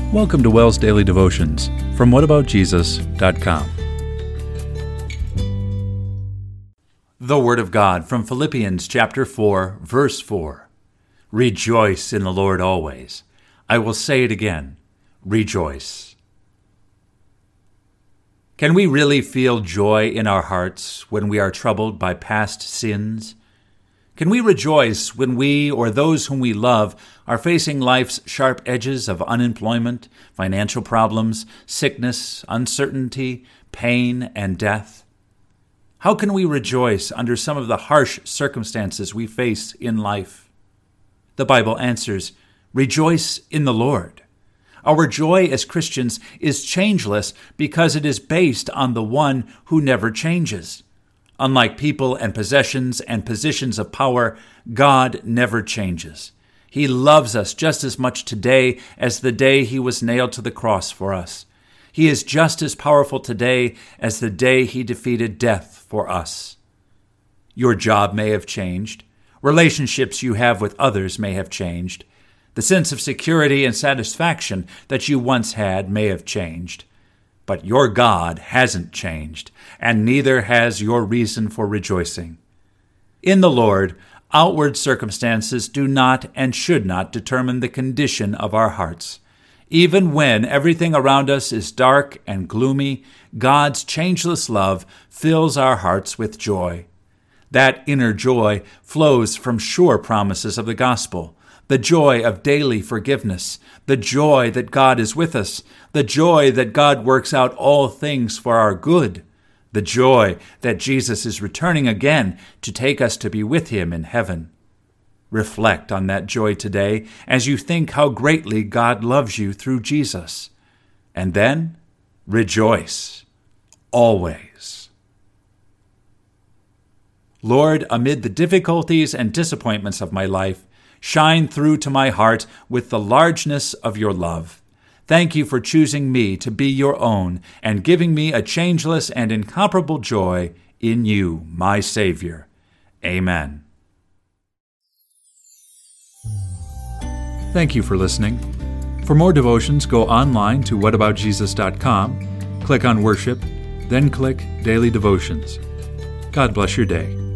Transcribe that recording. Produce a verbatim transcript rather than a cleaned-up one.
Welcome to WELS Daily Devotions from what about jesus dot com. The Word of God from Philippians chapter four, verse four. Rejoice in the Lord always. I will say it again. Rejoice. Can we really feel joy in our hearts when we are troubled by past sins? Can we rejoice when we or those whom we love are facing life's sharp edges of unemployment, financial problems, sickness, uncertainty, pain, and death? How can we rejoice under some of the harsh circumstances we face in life? The Bible answers, rejoice in the Lord. Our joy as Christians is changeless because it is based on the one who never changes. Unlike people and possessions and positions of power, God never changes. He loves us just as much today as the day he was nailed to the cross for us. He is just as powerful today as the day he defeated death for us. Your job may have changed. Relationships you have with others may have changed. The sense of security and satisfaction that you once had may have changed. But your God hasn't changed, and neither has your reason for rejoicing. In the Lord, outward circumstances do not and should not determine the condition of our hearts. Even when everything around us is dark and gloomy, God's changeless love fills our hearts with joy. That inner joy flows from sure promises of the gospel. The joy of daily forgiveness, the joy that God is with us, the joy that God works out all things for our good, the joy that Jesus is returning again to take us to be with him in heaven. Reflect on that joy today as you think how greatly God loves you through Jesus. And then rejoice always. Lord, amid the difficulties and disappointments of my life, shine through to my heart with the largeness of your love. Thank you for choosing me to be your own and giving me a changeless and incomparable joy in you, my Savior. Amen. Thank you for listening. For more devotions, go online to what about jesus dot com, click on Worship, then click Daily Devotions. God bless your day.